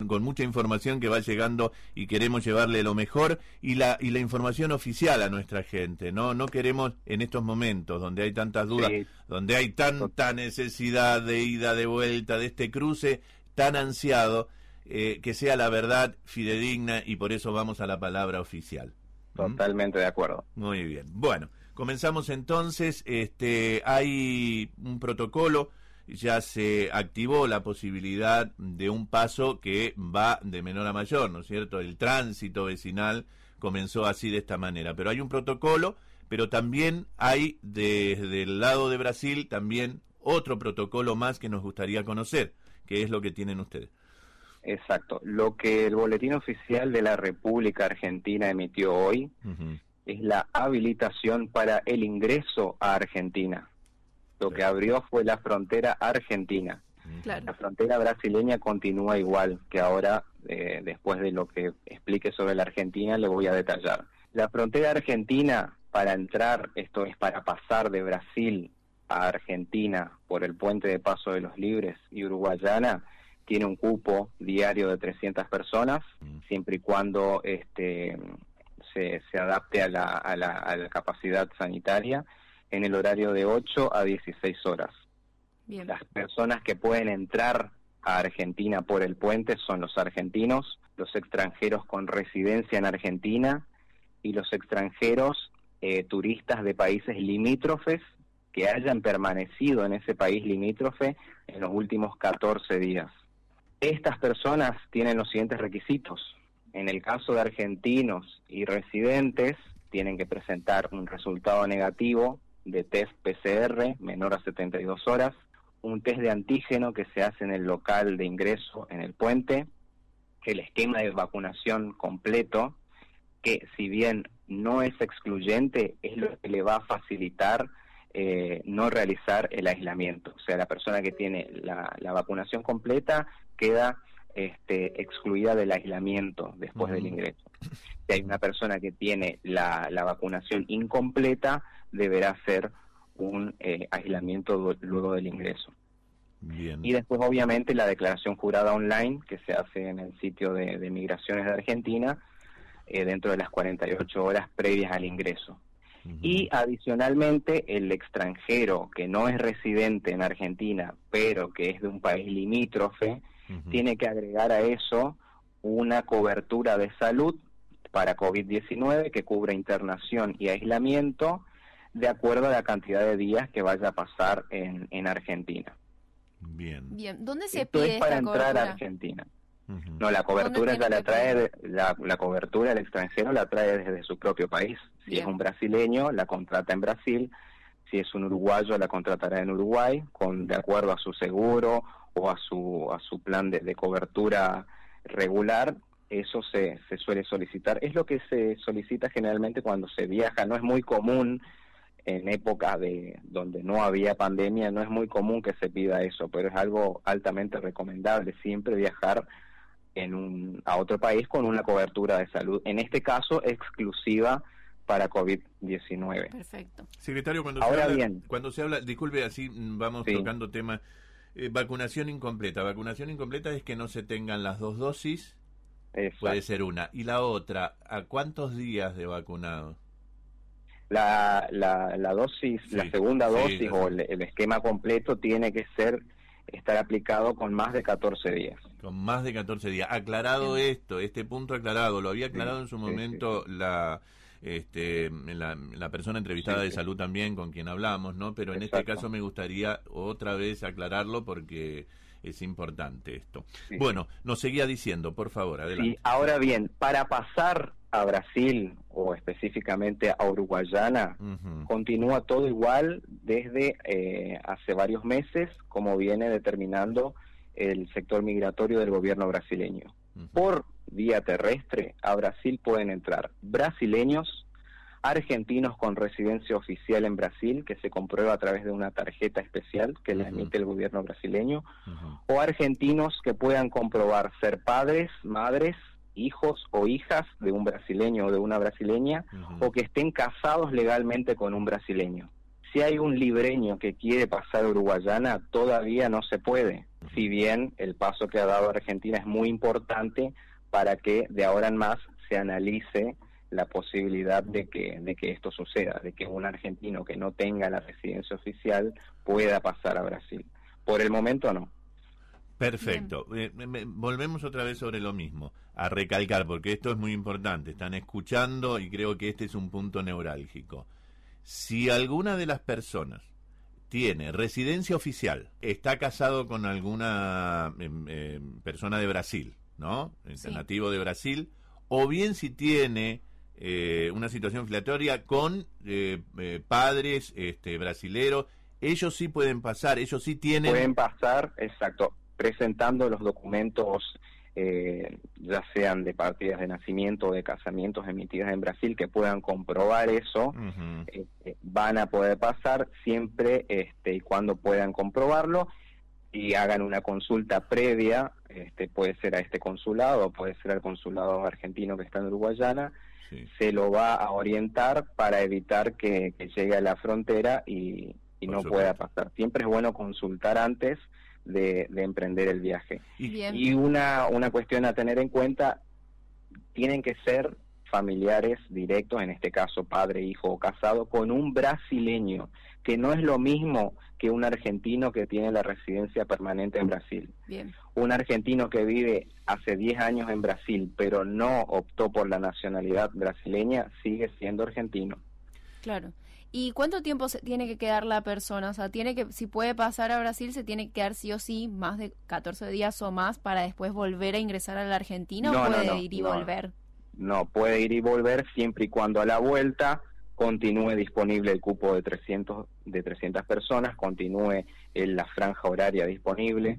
con mucha información que va llegando y queremos llevarle lo mejor y la información oficial a nuestra gente. No queremos en estos momentos donde hay tantas dudas, Sí. donde hay tanta necesidad de ida, de vuelta, de este cruce tan ansiado, que sea la verdad fidedigna, y por eso vamos a la palabra oficial. Totalmente de acuerdo. Muy bien. Bueno, comenzamos entonces. Hay un protocolo, ya se activó la posibilidad de un paso que va de menor a mayor, ¿no es cierto? El tránsito vecinal comenzó así, de esta manera, pero hay un protocolo, pero también hay desde el lado de Brasil también otro protocolo más que nos gustaría conocer, que es lo que tienen ustedes. Exacto. Lo que el Boletín Oficial de la República Argentina emitió hoy es la habilitación para el ingreso a Argentina. Lo que abrió fue la frontera argentina. Claro. La frontera brasileña continúa igual, que ahora, después de lo que explique sobre la Argentina, le voy a detallar. La frontera argentina, para entrar, esto es para pasar de Brasil a Argentina por el puente de Paso de los Libres y Uruguayana, tiene un cupo diario de 300 personas, siempre y cuando se adapte a la capacidad sanitaria, en el horario de 8 a 16 horas. Bien. Las personas que pueden entrar a Argentina por el puente son los argentinos, los extranjeros con residencia en Argentina y los extranjeros turistas de países limítrofes que hayan permanecido en ese país limítrofe en los últimos 14 días. Estas personas tienen los siguientes requisitos. En el caso de argentinos y residentes, tienen que presentar un resultado negativo de test PCR menor a 72 horas, un test de antígeno que se hace en el local de ingreso en el puente, el esquema de vacunación completo, que si bien no es excluyente, es lo que le va a facilitar no realizar el aislamiento. O sea, la persona que tiene la vacunación completa queda excluida del aislamiento después del ingreso. Si hay una persona que tiene la vacunación incompleta, deberá hacer un aislamiento luego del ingreso. Bien. Y después, obviamente, la declaración jurada online que se hace en el sitio de Migraciones de Argentina dentro de las 48 horas previas al ingreso. Y adicionalmente, el extranjero que no es residente en Argentina, pero que es de un país limítrofe, tiene que agregar a eso una cobertura de salud para COVID-19 que cubra internación y aislamiento de acuerdo a la cantidad de días que vaya a pasar en Argentina. Bien. Bien. ¿Dónde se Esto pide es para esta entrar cobertura? a Argentina. No, la cobertura ya la trae, la cobertura el extranjero la trae desde su propio país. Si Bien. es un brasileño, la contrata en Brasil. Si es un uruguayo, la contratará en Uruguay, de acuerdo a su seguro o a su plan de cobertura regular. Eso se suele solicitar. Es lo que se solicita generalmente cuando se viaja. No es muy común en épocas donde no había pandemia, no es muy común que se pida eso, pero es algo altamente recomendable siempre viajar a otro país con una cobertura de salud, en este caso exclusiva para COVID-19. Perfecto. Secretario, cuando se habla, disculpe, así vamos tocando temas, vacunación incompleta. Vacunación incompleta es que no se tengan las dos dosis. Exacto. Puede ser una. Y la otra, ¿a cuántos días de vacunado? La dosis, sí, la segunda dosis o el esquema completo tiene que estar aplicado con más de 14 días. Con más de 14 días. Aclarado este punto aclarado, lo había aclarado en su momento la persona entrevistada de salud también con quien hablamos, ¿no? Pero en este caso me gustaría otra vez aclararlo porque es importante esto. Sí. Bueno, nos seguía diciendo, por favor, adelante. Sí, ahora bien, para pasar a Brasil o específicamente a Uruguayana, continúa todo igual desde hace varios meses, como viene determinando el sector migratorio del gobierno brasileño. Por vía terrestre a Brasil pueden entrar brasileños, argentinos con residencia oficial en Brasil, que se comprueba a través de una tarjeta especial que la emite el gobierno brasileño, o argentinos que puedan comprobar ser padres, madres, hijos o hijas de un brasileño o de una brasileña, o que estén casados legalmente con un brasileño. Si hay un libreño que quiere pasar a Uruguayana, todavía no se puede, si bien el paso que ha dado Argentina es muy importante para que de ahora en más se analice la posibilidad de que esto suceda, de que un argentino que no tenga la residencia oficial pueda pasar a Brasil. Por el momento no. Perfecto. Volvemos otra vez sobre lo mismo, a recalcar, porque esto es muy importante. Están escuchando y creo que este es un punto neurálgico. Si alguna de las personas tiene residencia oficial, está casado con alguna persona de Brasil, ¿no? Sí. Nativo de Brasil, o bien si tiene una situación filiatoria con padres brasileros, ellos sí pueden pasar, ellos sí tienen... Pueden pasar, exacto, presentando los documentos, ya sean de partidas de nacimiento o de casamientos emitidas en Brasil, que puedan comprobar eso. Van a poder pasar siempre y cuando puedan comprobarlo y hagan una consulta previa, puede ser a este consulado o puede ser al consulado argentino que está en Uruguayana. Sí. Se lo va a orientar para evitar que llegue a la frontera y no pueda pasar. Siempre es bueno consultar antes de emprender el viaje. Bien. Y una cuestión a tener en cuenta, tienen que ser familiares directos, en este caso padre, hijo o casado, con un brasileño, que no es lo mismo que un argentino que tiene la residencia permanente en Brasil. Bien. Un argentino que vive hace 10 años en Brasil, pero no optó por la nacionalidad brasileña, sigue siendo argentino. Claro. ¿Y cuánto tiempo se tiene que quedar la persona? O sea, si puede pasar a Brasil, se tiene que quedar sí o sí más de 14 días o más para después volver a ingresar a la Argentina, ¿o puede ir y volver? No, puede ir y volver siempre y cuando a la vuelta continúe disponible el cupo de 300 personas, continúe la franja horaria disponible.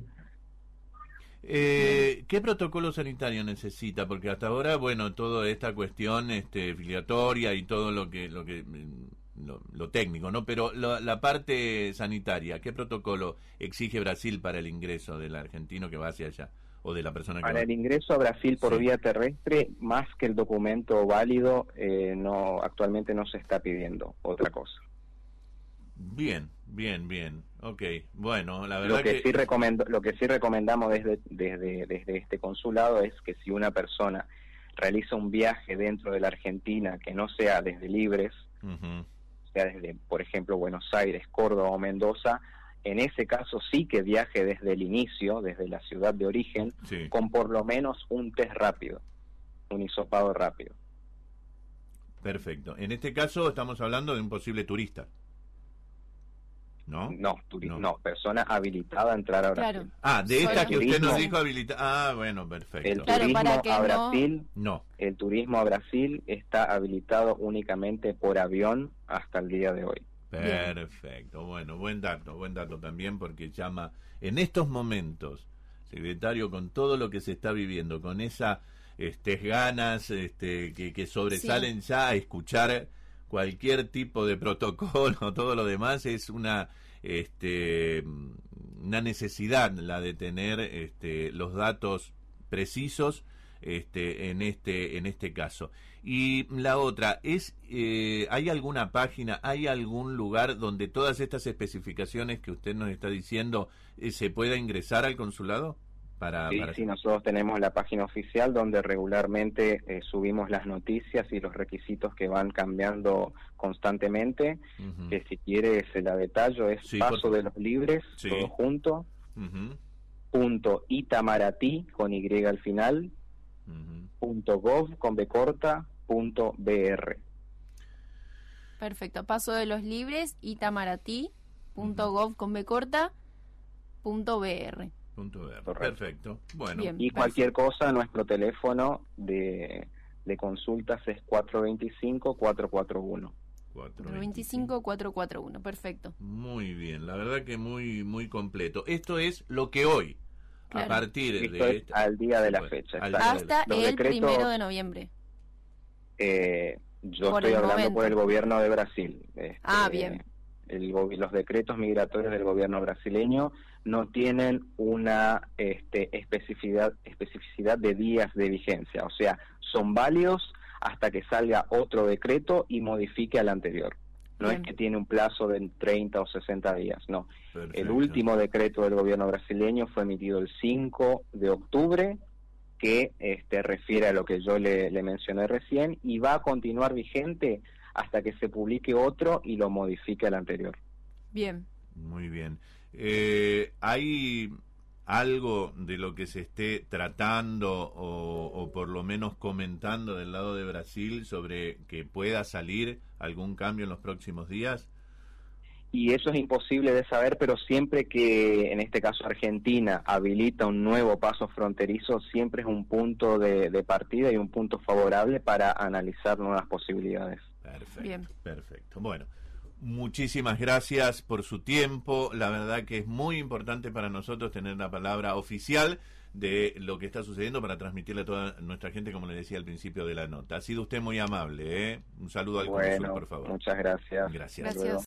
¿Qué protocolo sanitario necesita? Porque hasta ahora, bueno, toda esta cuestión filiatoria y todo lo técnico, ¿no? Pero la parte sanitaria, ¿qué protocolo exige Brasil para el ingreso del argentino que va hacia allá? O de la persona que Para va. el ingreso a Brasil por vía terrestre, más que el documento válido, actualmente no se está pidiendo otra cosa. Bien. Ok, bueno, la verdad lo que sí recomendamos desde este consulado es que si una persona realiza un viaje dentro de la Argentina que no sea desde Libres, sea desde, por ejemplo, Buenos Aires, Córdoba o Mendoza, en ese caso sí que viaje desde el inicio, desde la ciudad de origen, sí, con por lo menos un test rápido, un hisopado rápido. Perfecto. En este caso estamos hablando de un posible turista, ¿no? No, persona habilitada a entrar a Brasil. Claro. Ah, de esta que usted turismo, nos dijo habilitada. Ah, bueno, perfecto. El Claro, turismo para que a no- Brasil, No. el turismo a Brasil está habilitado únicamente por avión hasta el día de hoy. Perfecto, bueno, buen dato también, porque llama en estos momentos, secretario, con todo lo que se está viviendo, con esas ganas que sobresalen ya a escuchar cualquier tipo de protocolo, todo lo demás es una necesidad la de tener los datos precisos en este caso. Y la otra es, ¿hay alguna página, hay algún lugar donde todas estas especificaciones que usted nos está diciendo se pueda ingresar al consulado? Sí, nosotros tenemos la página oficial donde regularmente subimos las noticias y los requisitos que van cambiando constantemente, que si quiere se la detallo, es Paso de los Libres, todo junto, .Itamaraty, con Y al final, .gov, con B corta, .br. Perfecto. Paso de los Libres, Itamaraty.gov con B corta, .br. Perfecto. Bueno. Bien, y cualquier cosa, nuestro teléfono de consultas es 425-441. 425-441, perfecto. Muy bien, la verdad que muy muy completo. Esto es lo que hoy, claro, a partir esto de... es al día de la fecha. Hasta el decretos, 1 de noviembre. Yo por estoy hablando momento. por el gobierno de Brasil. Bien. Los decretos migratorios del gobierno brasileño no tienen una especificidad de días de vigencia, o sea, son válidos hasta que salga otro decreto y modifique al anterior. No es que tiene un plazo de 30 o 60 días, no. Perfecto. El último decreto del gobierno brasileño fue emitido el 5 de octubre, que refiere a lo que yo le mencioné recién, y va a continuar vigente hasta que se publique otro y lo modifique al anterior. Bien. Muy bien. ¿Hay algo de lo que se esté tratando o por lo menos comentando del lado de Brasil sobre que pueda salir algún cambio en los próximos días? Y eso es imposible de saber, pero siempre que, en este caso, Argentina habilita un nuevo paso fronterizo, siempre es un punto de partida y un punto favorable para analizar nuevas posibilidades. Perfecto. Bien. Perfecto. Bueno, muchísimas gracias por su tiempo. La verdad que es muy importante para nosotros tener la palabra oficial de lo que está sucediendo para transmitirle a toda nuestra gente, como le decía al principio de la nota. Ha sido usted muy amable, ¿eh? Un saludo al cónsul, por favor. Muchas gracias. Gracias. Gracias.